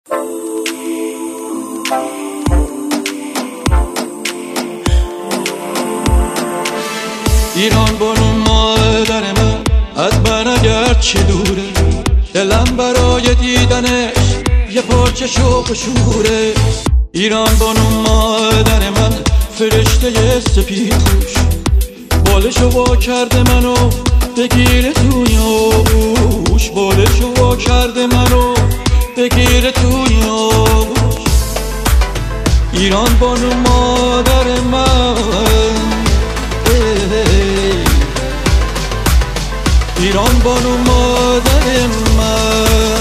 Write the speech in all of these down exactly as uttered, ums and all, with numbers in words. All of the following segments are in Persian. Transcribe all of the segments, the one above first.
ایران بانو مادر من از من اگر چه دوره، دلم برای دیدنش یه پارچه شوق و شوره. ایران بانو مادر من فرشته سپیدپوش، بالشو وا کرده منو بگیره توی آغوش، بالشو وا کرده منو بگیره توی آغوش. ایران بانو مادر من، ایران بانو مادر من.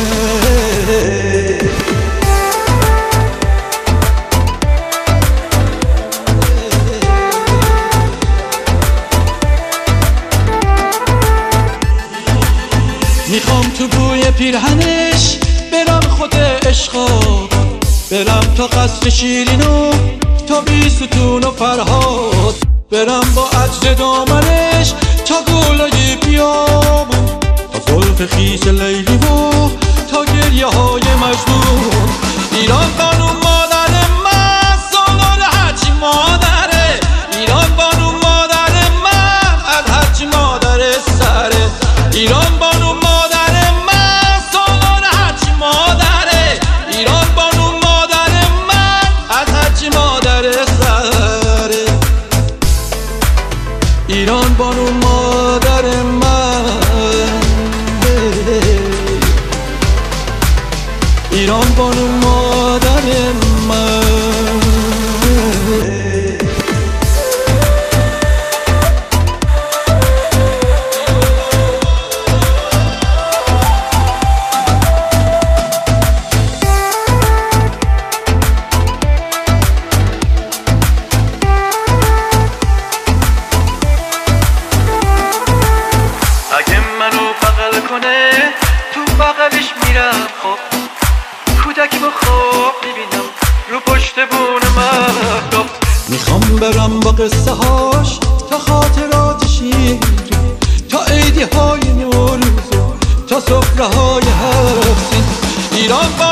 میخوام تو بوی پیرهنش برم خود عشقا، برم تا قصر شیرینو تا بیستون و فرهاد، برم با عجل دامنش تا گلای بیابون، تا زلف خیس لیلی و تا گریه های مجنون. ایران بانو مادر من، سالار هرچی مادره. ایران بانو مادر من، از هرچی مادر سره. ایران بانو مادر من، سالار هرچی مادره. ایران بانو مادر من، از هرچی مادر سره. ایران بانو مادر من، ایران بانو مادر من. اگه منو بغل کنه تو بغلش میرم، خب کودکی با خواب میبینم رو پشت بون مهراب. میخوام برم با قصه هاش تا خاطرات شیری، تا عیدی های نوروز، تا سفره های هفت سین. ایران با